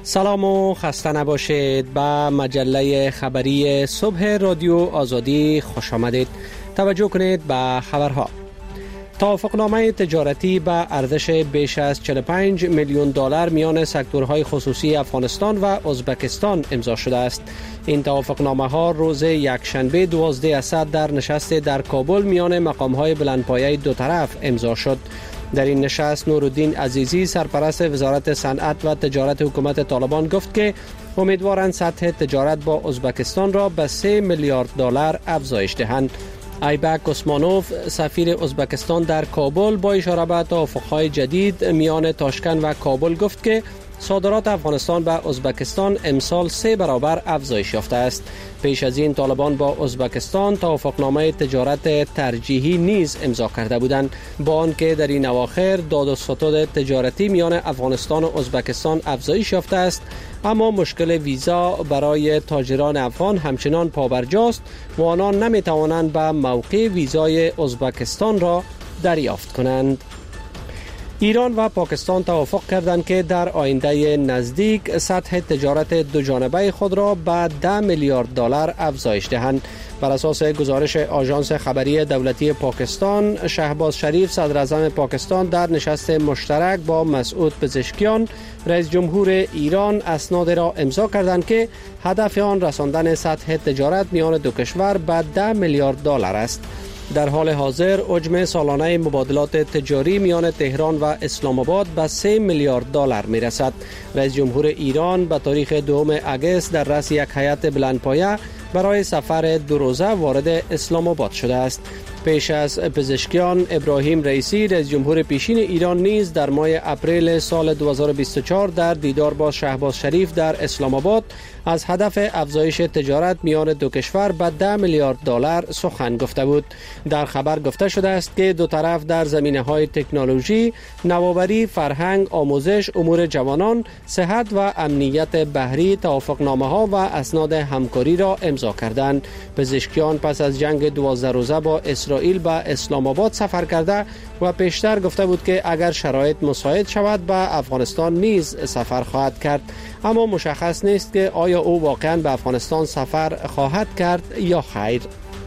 سلام و خسته نباشید. به مجله خبری صبح رادیو آزادی خوش آمدید. توجه کنید به خبرها. توافقنامه تجارتی به ارزش بیش از 45 میلیون دلار میان سکتورهای خصوصی افغانستان و ازبکستان امضا شده است. این توافقنامه ها روز یکشنبه 12 اسد در نشست در کابل میان مقامهای بلندپایه دو طرف امضا شد. در این نشست نورالدین عزیزی سرپرست وزارت صنعت و تجارت حکومت طالبان گفت که امیدوارند سطح تجارت با ازبکستان را به 3 میلیارد دلار افزایش دهند. ایبک اسمانوف سفیر ازبکستان در کابل با اشاره به توافق‌های جدید میان تاشکند و کابل گفت که صادرات افغانستان به ازبکستان امسال 3 برابر افزایش یافته است. پیش از این طالبان با ازبکستان توافقنامه تجارت ترجیحی نیز امضا کرده بودند، با آنکه در این اواخر داد و ستد تجارتی میان افغانستان و ازبکستان افزایش یافته است، اما مشکل ویزا برای تاجران افغان همچنان پابرجاست و آنان نمیتوانند به موقع ویزای ازبکستان را دریافت کنند. ایران و پاکستان توافق کردند که در آینده نزدیک سطح تجارت دو جانبه خود را به 10 میلیارد دلار افزایش دهند. بر اساس گزارش آژانس خبری دولتی پاکستان، شهباز شریف صدر اعظم پاکستان در نشست مشترک با مسعود پزشکیان رئیس جمهور ایران اسناد را امضا کردند که هدف آن رساندن سطح تجارت میان دو کشور به 10 میلیارد دلار است. در حال حاضر حجم سالانه مبادلات تجاری میان تهران و اسلام آباد به 3 میلیارد دلار می رسد. رئیس جمهور ایران به تاریخ 2 اگست در رأس یک هیئت بلندپایه برای سفر 2 روزه وارد اسلام آباد شده است. پیش از پزشکیان، ابراهیم رئیسی رئیس جمهور پیشین ایران نیز در ماه اپریل سال 2024 در دیدار با شهباز شریف در اسلام آباد از هدف افزایش تجارت میان دو کشور به 10 میلیارد دلار سخن گفته بود. در خبر گفته شده است که دو طرف در زمینه‌های تکنولوژی، نوآوری، فرهنگ، آموزش، امور جوانان، صحت و امنیت بحری توافقنامه‌ها و اسناد همکاری را امضا کردند. پزشکیان پس از جنگ 12 روزه با اسرائیل به اسلام آباد سفر کرده و پیشتر گفته بود که اگر شرایط مساعد شود به افغانستان نیز سفر خواهد کرد، اما مشخص نیست که آیا او واقعا به افغانستان سفر خواهد کرد یا خیر.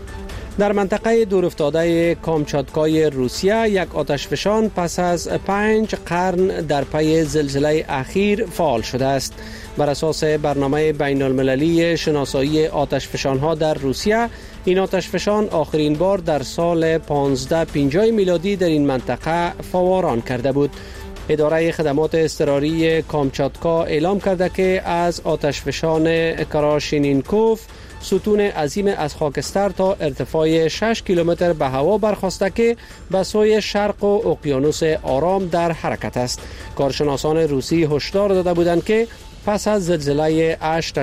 در منطقه دورافتاده کامچاتکای روسیه یک آتشفشان پس از 5 قرن در پی زلزله اخیر فعال شده است. بر اساس برنامه بین المللی شناسایی آتشفشان‌ها در روسیه، این آتشفشان آخرین بار در سال 1550 میلادی در این منطقه فوران کرده بود. اداره خدمات اضطراری کامچاتکا اعلام کرده که از آتشفشان کراشینینکوف ستون عظیم از خاکستر تا ارتفاع 6 کیلومتر به هوا برخاسته که به سوی شرق و اقیانوس آرام در حرکت است. کارشناسان روسی هشدار داده بودند که پس از زلزله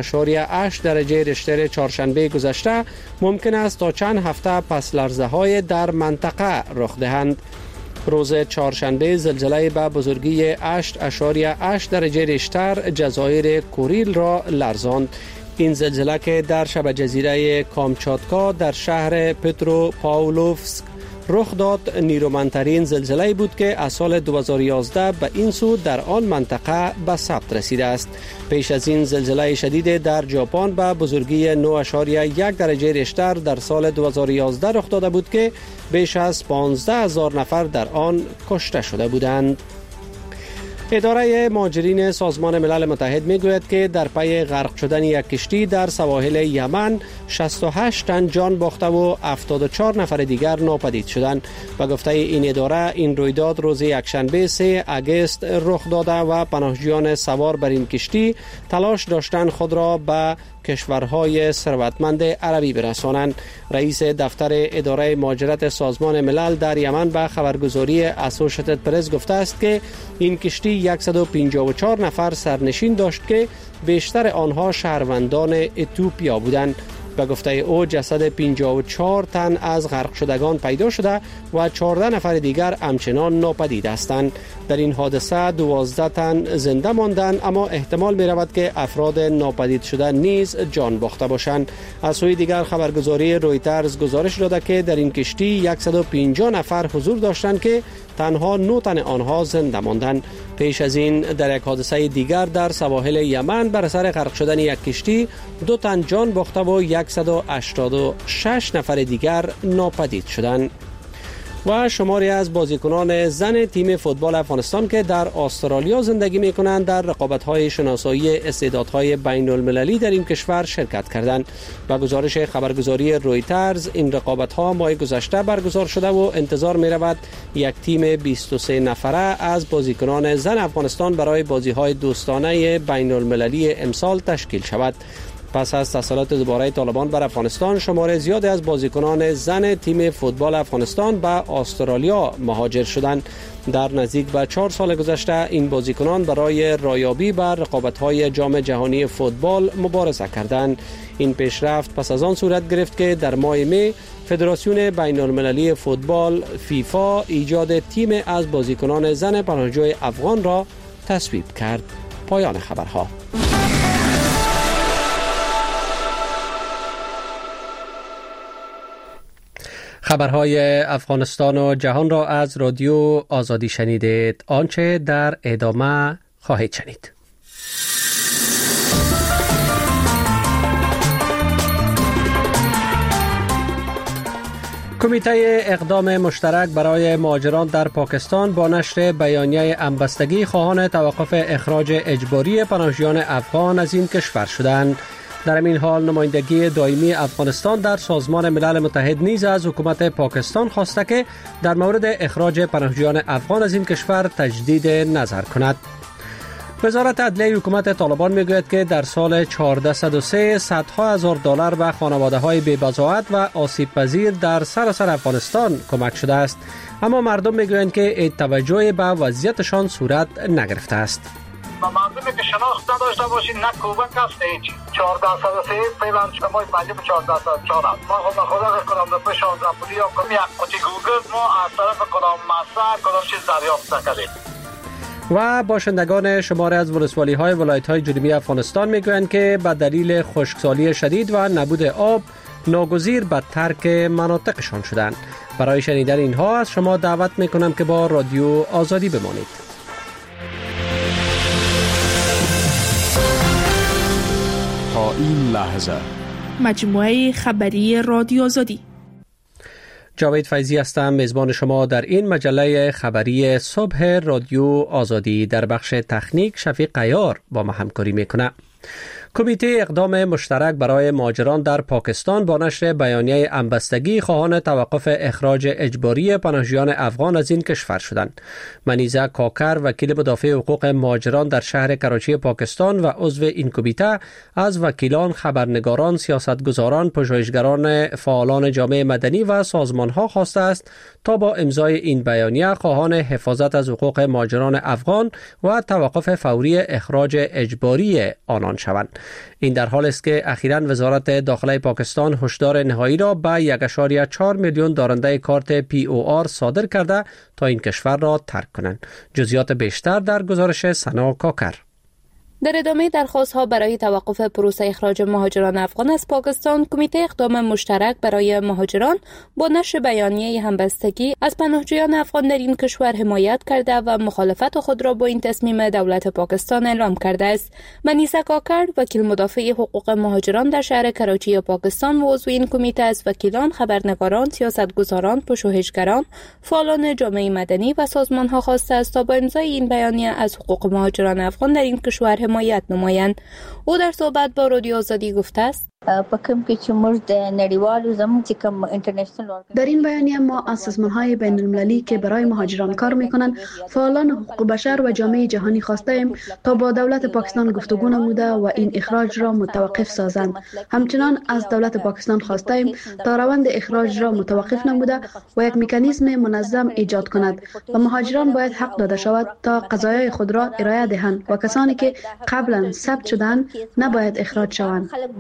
8.8 درجه ریشتر چهارشنبه گذشته ممکن است تا چند هفته پس لرزه‌های در منطقه رخ دهند. روز چهارشنبه زلزله به بزرگی 8.8 درجه ریشتر جزایر کوریل را لرزاند. این زلزله که در شبه جزیره کامچاتکا در شهر پتروپاولوفسک رخ داد، نیرومندترین زلزله بود که از سال 2011 به این سو در آن منطقه به ثبت رسیده است. پیش از این زلزله شدید در ژاپن به بزرگی 9.1 درجه ریشتر در سال 2011 رخ داده بود که بیش از 15,000 نفر در آن کشته شده بودند. اداره مهاجرین سازمان ملل متحد میگوید که در پی غرق شدن یک کشتی در سواحل یمن 68 تن جان باخته و 74 نفر دیگر ناپدید شدند. و گفته این اداره این رویداد روز یکشنبه 3 اگست رخ داده و پناهجویان سوار بر این کشتی تلاش داشتند خود را به کشورهای ثروتمند عربی برسانند. رئیس دفتر اداره مهاجرت سازمان ملل در یمن به خبرگزاری اسوشیتد پرس گفته است که این کشتی 154 نفر سرنشین داشت که بیشتر آنها شهروندان اتیوپیا بودند. به گفته او جسد 54 تن از غرق شدگان پیدا شده و 14 نفر دیگر همچنان ناپدید هستند. در این حادثه 12 تن زنده ماندند، اما احتمال می رود که افراد ناپدید شده نیز جان باخته باشند. از سوی دیگر خبرگزاری رویترز گزارش داده که در این کشتی 150 نفر حضور داشتند که تنها 9 تن آنها زنده ماندند. پیش از این در یک حادثه دیگر در سواحل یمن بر اثر غرق شدن یک کشتی 2 تن جان باخته و 186 نفر دیگر ناپدید شدند. و شماری از بازیکنان زن تیم فوتبال افغانستان که در استرالیا زندگی می‌کنند در رقابت‌های شناسایی استعدادهای بین‌المللی در این کشور شرکت کردند. و گزارش خبرگزاری رویترز این رقابت‌ها ماه گذشته برگزار شده و انتظار می‌رود یک تیم 23 نفره از بازیکنان زن افغانستان برای بازی‌های دوستانه بین‌المللی امسال تشکیل شود. پس از تسلط دوباره طالبان بر افغانستان، شمار زیادی از بازیکنان زن تیم فوتبال افغانستان به استرالیا مهاجر شدند. در نزدیک به 4 سال گذشته این بازیکنان برای رایابی بر رقابت‌های جام جهانی فوتبال مبارزه کردند. این پیشرفت پس از آن صورت گرفت که در ماه می فدراسیون بین‌المللی فوتبال فیفا ایجاد تیم از بازیکنان زن پناهجوی افغان را تصویب کرد. پایان خبرها. خبرهای افغانستان و جهان را از رادیو آزادی شنیدید. آنچه در ادامه خواهید شنید. کمیته اقدام مشترک برای مهاجران در پاکستان با نشر بیانیه همبستگی خواهان توقف اخراج اجباری پناهجویان افغان از این کشور شدند. در این حال نمایندگی دائمی افغانستان در سازمان ملل متحد نیز از حکومت پاکستان خواسته که در مورد اخراج پناهجویان افغان از این کشور تجدید نظر کند. وزارت عدلیه حکومت طالبان میگوید که در سال 1403 صدها هزار دلار به خانواده‌های بی‌بضاعت و آسیب پذیر در سراسر افغانستان کمک شده است، اما مردم میگویند که توجه به وضعیتشان صورت نگرفته است. مردمی که شناخت نداشته باشید نه کوبک هست نه هیچی. 1403 فعلا شما پنجه به 1404 است. ما خود خدا کنم به پیش آن راپولی یا کنم یک قطی گوگل ما از طرف کدام مسئله کدام چیز دریافت نکردیم. و باشندگان شماره از ولسوالی‌های ولایت‌های جنوبی افغانستان میگویند که به دلیل خشکسالی شدید و نبود آب ناگزیر به ترک مناطقشان شدند. برای شنیدن اینها از شما دعوت میکنم که با رادیو آزادی بمانید. تا این لحظه مجموعه خبری رادیو آزادی. جاوید فیضی هستم، میزبان شما در این مجله خبری صبح رادیو آزادی. در بخش تکنیک شفیق قیار با ما همکاری میکنه. کمیته اقدام مشترک برای مهاجران در پاکستان با نشر بیانیه همبستگی خواهان توقف اخراج اجباری پناهجویان افغان از این کشور شدند. منیزه کاکر، وکیل مدافع حقوق مهاجران در شهر کراچی پاکستان و عضو این کمیته، از وکیلان، خبرنگاران، سیاستگزاران، پژوهشگران، فعالان جامعه مدنی و سازمان‌ها خواسته است تا با امضای این بیانیه خواهان حفاظت از حقوق مهاجران افغان و توقف فوری اخراج اجباری آنان شوند. این در حال است که اخیراً وزارت داخله پاکستان هشدار نهایی را به 1.4 میلیون دارنده کارت POR صادر کرده تا این کشور را ترک کنند. جزئیات بیشتر در گزارش سنا کاکر. در ادامه درخواست‌ها برای توقف پروسه اخراج مهاجران افغان از پاکستان، کمیته اقدام مشترک برای مهاجران با نشر بیانیه همبستگی از پناهجویان افغان در این کشور حمایت کرده و مخالفت خود را با این تصمیم دولت پاکستان اعلام کرده است. منیزه کاکر، وکیل مدافع حقوق مهاجران در شهر کراچی پاکستان و عضو این کمیته، از وکیلان، خبرنگاران، سیاستگزاران، پژوهشگران، فعالان جامعه مدنی و سازمان‌ها خواسته است تا با امضای این بیانیه از حقوق مهاجران افغان در این کشور حمایت نمایند. او در صحبت با رادیو آزادی گفته است: در این بیانیه ما از سازمان‌های بین‌المللی که برای مهاجران کار می‌کنند، فعالان حقوق بشر و جامعه جهانی خواسته ایم تا با دولت پاکستان گفتگو نموده و این اخراج را متوقف سازند. همچنان از دولت پاکستان خواسته ایم تا روند اخراج را متوقف نموده و یک مکانیزم منظم ایجاد کند و مهاجران باید حق داده شود تا قضایای خود را ارائه دهند و کسانی که قبلا ثبت شدند نباید اخراج شوند.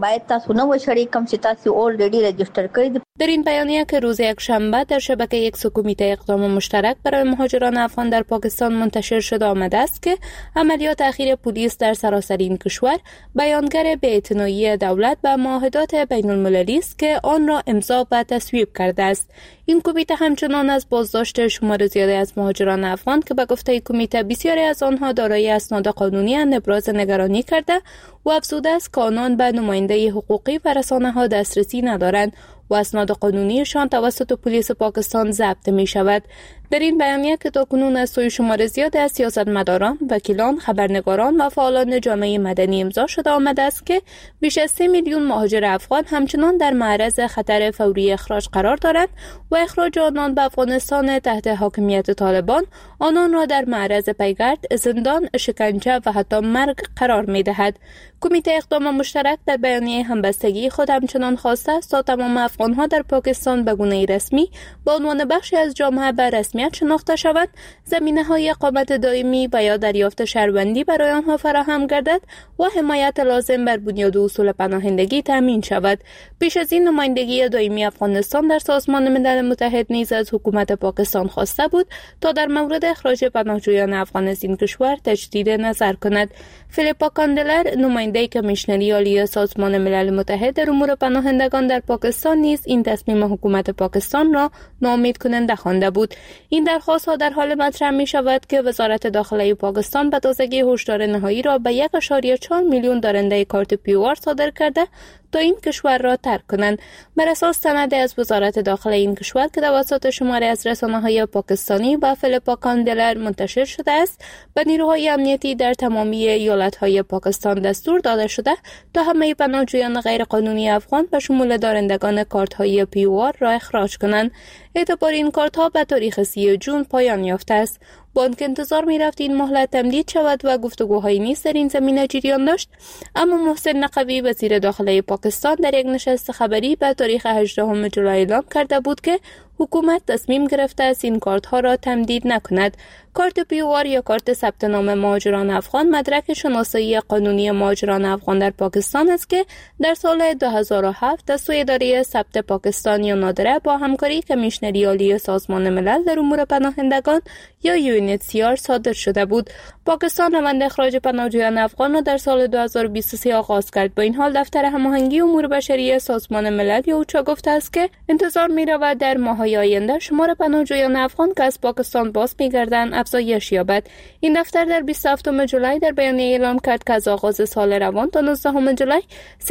تاسو نه وشړی کوم چې تاسو اولریډي رجستر کړی. در این بیانیه که روز یکشنبه در شبکه یک کمیته اقدام مشترک برای مهاجران افغان در پاکستان منتشر شده آمده است که عملیات اخیر پلیس در سراسر این کشور بیانگر بی‌اعتنایی دولت به معاهدات بین المللی است که آن را امضا و تصویب کرده است. این کمیته همچنان از بازداشت شمار زیادی از مهاجران افغان که به گفته کمیته بسیاری از آنها دارای اسناد قانونی ابراز نگرانی کرده و افزوده است که آنان به نماینده حقوقی و رسانه‌ها دسترسی ندارند و اسناد قانونیشان توسط پلیس پاکستان ضبط می شود. در این بیانیه که تاکنون از سوی شمار زیادی از سیاستمداران، وکیلان، خبرنگاران و فعالان جامعه مدنی امضا شده آمده است که بیش از 3 میلیون مهاجر افغان همچنان در معرض خطر فوری اخراج قرار دارند و اخراج آنان به افغانستان تحت حاکمیت طالبان آنان را در معرض پیگرد، زندان، شکنجه و حتی مرگ قرار می دهد. کمیته اقدام مشترک در بیانیه همبستگی خود همچنان خواسته است تا تمام افغان‌ها در پاکستان به گونه رسمی به عنوان بخشی از جامعه به رسمیت شناخته شود، زمینه‌های اقامت دائمی و یا دریافت شهروندی برای آنها فراهم گردد و حمایت لازم بر بنیاد اصول پناهندگی تامین شود. پیش از این نمایندگی دائمی افغانستان در سازمان ملل متحد نیز از حکومت پاکستان خواسته بود تا در مورد اخراج پناهجویان افغان از این کشور تجدید نظر کند. فیلیپا کاندلر نماینده کمیشنری عالی سازمان ملل متحد در امور پناهندگان در پاکستان نیز این تصمیم حکومت پاکستان را ناامید کننده خوانده بود. این درخواست ها در حال مطرح می شود که وزارت داخله پاکستان به تازگی هشدار نهایی را به 1.4 میلیون دارنده کارت پیوار صادر کرده تا این کشور را ترک کنند. بر اساس سند از وزارت داخله این کشور که توسط شماری از رسانه‌های پاکستانی و فیلیپا کاندلر منتشر شده است، به نیروهای امنیتی در تمامی ایالت‌های پاکستان دستور داده شده تا همه پناهجویان غیرقانونی افغان به شمول دارندگان کارت‌های پیوار را اخراج کنند. اعتبار این کارت‌ها به تاریخ 30 جون پایان یافته است. بانک انتظار می رفت این مهلت تمدید شود و گفتگوهایی نیز در این زمینه جریان داشت، اما محسن نقوی وزیر داخله پاکستان در یک نشست خبری به تاریخ 18 جولای اعلام کرده بود که حکومت تصمیم گرفته است این کارت ها را تمدید نکند. کارت پیوار یا کارت ثبت نام مهاجران افغان مدرک شناسایی قانونی مهاجران افغان در پاکستان است که در سال 2007 از سوی اداره ثبت پاکستان یا نادره با همکاری کمیشنری عالی سازمان ملل در امور پناهندگان یا UNHCR صادر شده بود. پاکستان روند اخراج پناهجویان افغان را در سال 2023 آغاز کرد. با این حال دفتر هماهنگی امور بشری سازمان ملل یا اوچا گفته است که انتظار می‌رود در ماه‌های آینده شمار پناهجویان افغان که از پاکستان باز می‌گردند افزایش یابد. این دفتر در 27 جولای در بیانیه اعلام کرد که از آغاز سال روان تا 19 جولای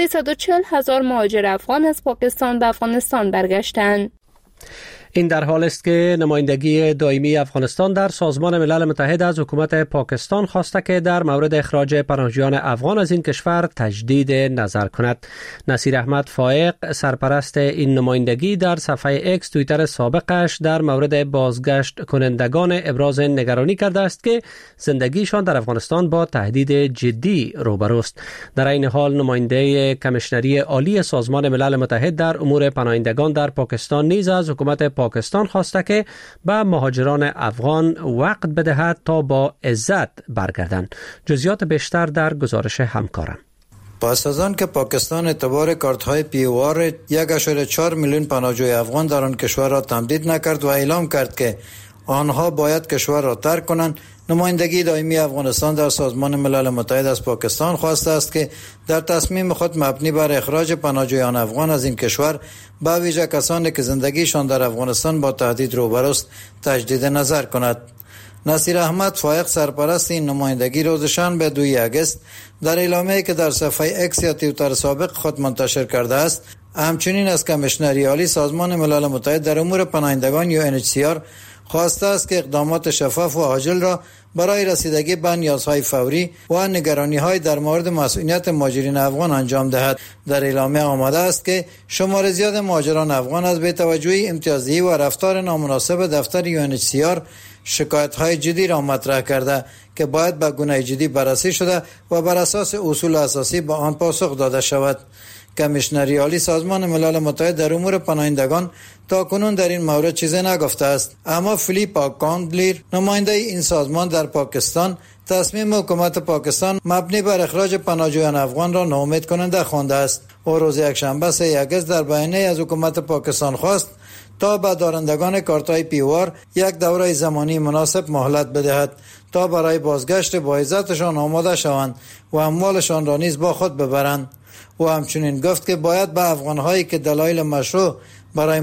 340,000 مهاجر افغان از پاکستان به افغانستان برگشتند. این در حال است که نمایندگی دائمی افغانستان در سازمان ملل متحد از حکومت پاکستان خواسته که در مورد اخراج پناهجویان افغان از این کشور تجدید نظر کند. نصیر احمد فائق سرپرست این نمایندگی در صفحه اکس توییتر سابقش در مورد بازگشت کنندگان ابراز نگرانی کرده است که زندگیشان در افغانستان با تهدید جدی روبروست. در این حال نماینده کمیشنری عالی سازمان ملل متحد در امور پناهندگان در پاکستان نیز از حکومت پاکستان خواسته که به مهاجران افغان وقت بدهد تا با عزت برگردند. جزئیات بیشتر در گزارش همکارم. پس از آن که پاکستان اعتبار کارت‌های پیوار 1.4 میلیون پناهجوی افغان در آن کشور را تمدید نکرد و اعلام کرد که آنها باید کشور را ترک کنند، نمایندگی دائمی افغانستان در سازمان ملل متحد از پاکستان خواسته است که در تصمیم خود مبنی بر اخراج پناهجویان افغان از این کشور به ویژه کسانی که زندگیشان در افغانستان با تهدید روبروست تجدید نظر کند. نصیر احمد فائق سرپرست این نمایندگی روز شنبه 2 آگوست در اعلامیه‌ای که در صفحه اکس یا توییتر سابق خود منتشر کرده است، همچنین از کمیشنری عالی سازمان ملل متحد در امور پناهندگان UNHCR خواسته است که اقدامات شفاف و عاجل را برای رسیدگی به نیازهای فوری و نگرانی‌های در مورد مسئولیت مهاجرین افغان انجام دهد. در اعلامیه آمده است که شمار زیاد مهاجران افغان از بی‌توجهی امتیازی و رفتار نامناسب دفتر UNHCR شکایت‌های جدی را مطرح کرده که باید به گونه جدی بررسی شده و بر اساس اصول اساسی به آن پاسخ داده شود. کمیشنری عالی سازمان ملل متحد در امور پناهندگان تاکنون در این مورد چیزی نگفته است، اما فیلیپا کاندلر نماینده این سازمان در پاکستان تصمیم حکومت پاکستان مبنی بر اخراج پناهجویان افغان را ناامید کننده خوانده است. او روز یکشنبه 3 اگست در بیانیه از حکومت پاکستان خواست تا به دارندگان کارت‌های پیوار یک دوره زمانی مناسب مهلت بدهد تا برای بازگشت با عزتشان آماده شوند و اموالشان را نیز با خود ببرند. و همچنین گفت که باید به افغان‌هایی که دلایل مشروع برای